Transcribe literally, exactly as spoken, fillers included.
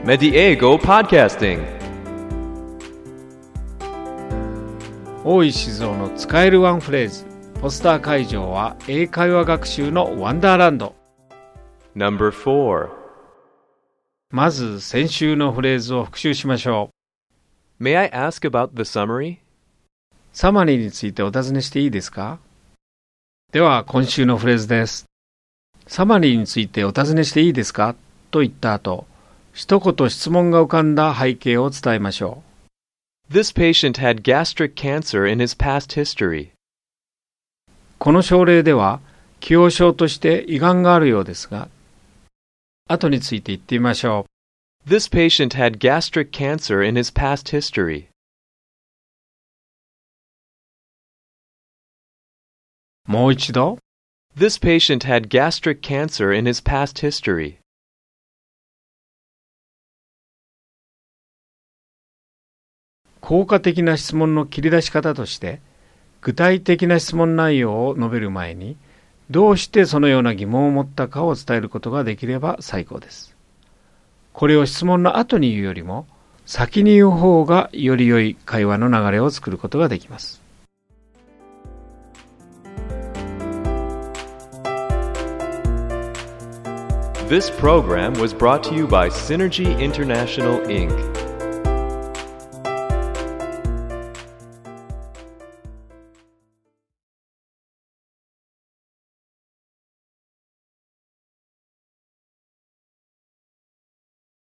Mediego Podcasting。 大石静雄の使えるワンフレーズ。ポスター会場は英会話学習のワンダーランド。 ナンバーフォー。 まず先週のフレーズを復習しましょう。 May I ask about the summary? サマリーについてお尋ねしていいですか？では今週のフレーズです。サマリーについてお尋ねしていいですかと言った後、一言質問が浮かんだ背景を伝えましょう。This patient had gastric cancer in his past history. この症例では既往症として胃がんがあるようですが、後について言ってみましょう。This patient had gastric cancer in his past history. もう一度。This patient had gastric cancer in his past history. 効果的な質問の切り出し方として、具体的な質問内容を述べる前に、どうしてそのような疑問を持ったかを伝えることができれば最高です。これを質問の後に言うよりも、先に言う方がより良い会話の流れを作ることができます。 This program was brought to you by Synergy International, Incorporated